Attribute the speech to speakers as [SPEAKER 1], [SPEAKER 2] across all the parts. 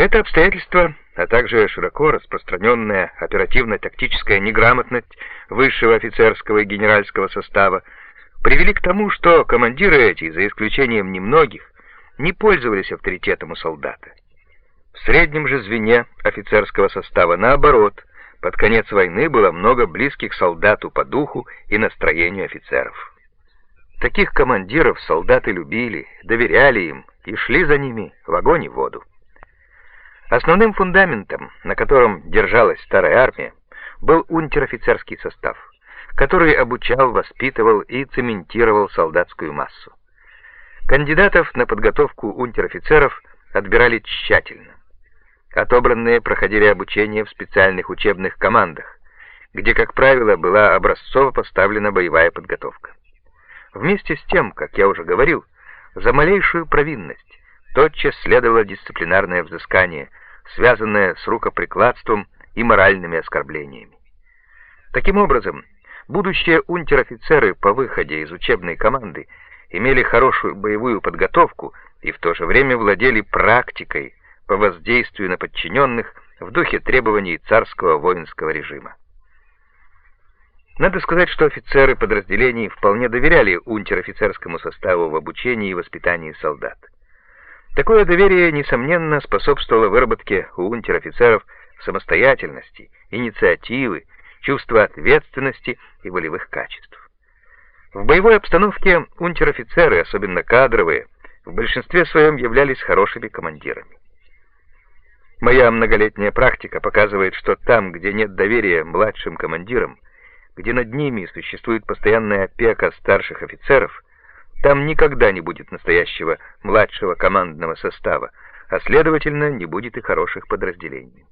[SPEAKER 1] Это обстоятельство, а также широко распространенная оперативно-тактическая неграмотность высшего офицерского и генеральского состава привели к тому, что командиры эти, за исключением немногих, не пользовались авторитетом у солдата. В среднем же звене офицерского состава, наоборот, под конец войны было много близких солдату по духу и настроению офицеров. Таких командиров солдаты любили, доверяли им и шли за ними в огонь и в воду. Основным фундаментом, на котором держалась старая армия, был унтер-офицерский состав, который обучал, воспитывал и цементировал солдатскую массу. Кандидатов на подготовку унтер-офицеров отбирали тщательно. Отобранные проходили обучение в специальных учебных командах, где, как правило, была образцово поставлена боевая подготовка. Вместе с тем, как я уже говорил, за малейшую провинность тотчас следовало дисциплинарное взыскание, связанное с рукоприкладством и моральными оскорблениями. Таким образом, будущие унтер-офицеры по выходе из учебной команды имели хорошую боевую подготовку и в то же время владели практикой по воздействию на подчиненных в духе требований царского воинского режима. Надо сказать, что офицеры подразделений вполне доверяли унтер-офицерскому составу в обучении и воспитании солдат. Такое доверие, несомненно, способствовало выработке у унтер-офицеров самостоятельности, инициативы, чувства ответственности и волевых качеств. В боевой обстановке унтер-офицеры, особенно кадровые, в большинстве своем являлись хорошими командирами. Моя многолетняя практика показывает, что там, где нет доверия младшим командирам, где над ними существует постоянная опека старших офицеров, там никогда не будет настоящего младшего командного состава, а следовательно, не будет и хороших подразделений.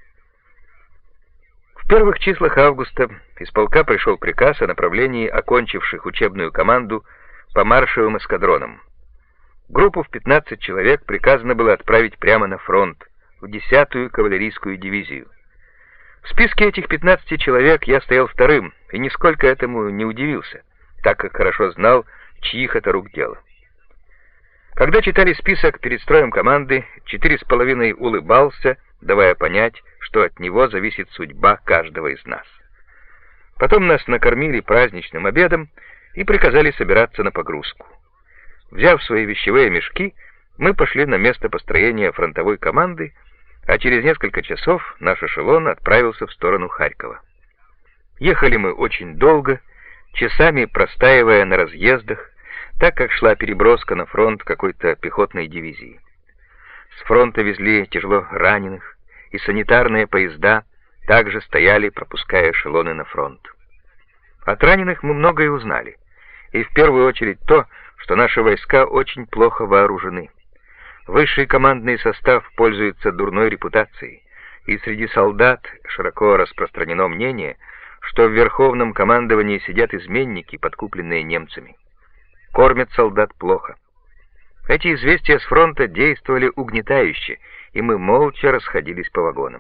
[SPEAKER 1] В первых числах августа из полка пришел приказ о направлении окончивших учебную команду по маршевым эскадронам. Группу в 15 человек приказано было отправить прямо на фронт, в 10-ю кавалерийскую дивизию. В списке этих 15 человек я стоял вторым, и нисколько этому не удивился, так как хорошо знал, чьих это рук дело. Когда читали список перед строем команды, 4,5 улыбался, давая понять, что от него зависит судьба каждого из нас. Потом нас накормили праздничным обедом и приказали собираться на погрузку. Взяв свои вещевые мешки, мы пошли на место построения фронтовой команды, а через несколько часов наш эшелон отправился в сторону Харькова. Ехали мы очень долго, часами простаивая на разъездах, так как шла переброска на фронт какой-то пехотной дивизии. С фронта везли тяжело раненых, и санитарные поезда также стояли, пропуская эшелоны на фронт. От раненых мы многое узнали, и в первую очередь то, что наши войска очень плохо вооружены. Высший командный состав пользуется дурной репутацией, и среди солдат широко распространено мнение, что в верховном командовании сидят изменники, подкупленные немцами. Кормят солдат плохо. Эти известия с фронта действовали угнетающе, и мы молча расходились по вагонам.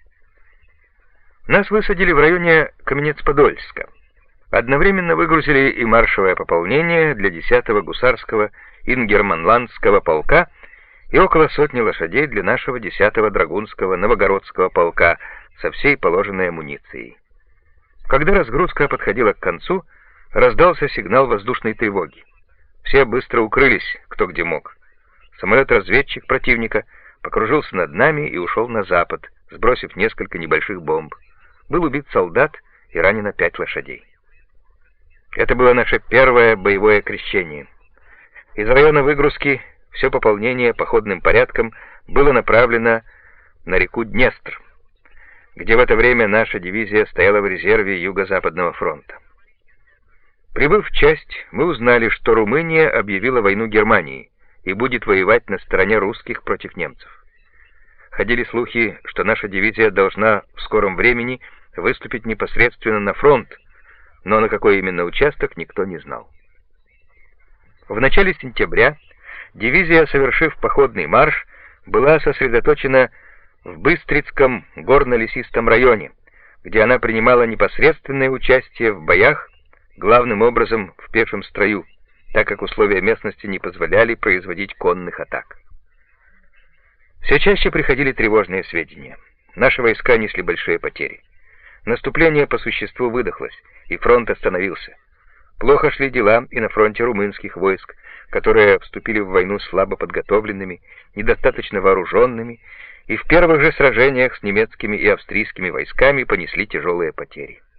[SPEAKER 1] Нас высадили в районе Каменец-Подольска. Одновременно выгрузили и маршевое пополнение для 10-го гусарского ингерманландского полка и около сотни лошадей для нашего 10-го драгунского новогородского полка со всей положенной амуницией. Когда разгрузка подходила к концу, раздался сигнал воздушной тревоги. Все быстро укрылись, кто где мог. Самолет-разведчик противника покружился над нами и ушел на запад, сбросив несколько небольших бомб. Был убит солдат и ранено 5 лошадей. Это было наше первое боевое крещение. Из района выгрузки все пополнение походным порядком было направлено на реку Днестр, где в это время наша дивизия стояла в резерве Юго-Западного фронта. Прибыв в часть, мы узнали, что Румыния объявила войну Германии и будет воевать на стороне русских против немцев. Ходили слухи, что наша дивизия должна в скором времени выступить непосредственно на фронт, но на какой именно участок никто не знал. В начале сентября дивизия, совершив походный марш, была сосредоточена в Быстрицком горно-лесистом районе, где она принимала непосредственное участие в боях, главным образом в пешем строю, так как условия местности не позволяли производить конных атак. Все чаще приходили тревожные сведения. Наши войска несли большие потери. Наступление по существу выдохлось, и фронт остановился. Плохо шли дела и на фронте румынских войск, которые вступили в войну слабо подготовленными, недостаточно вооруженными, и в первых же сражениях с немецкими и австрийскими войсками понесли тяжелые потери.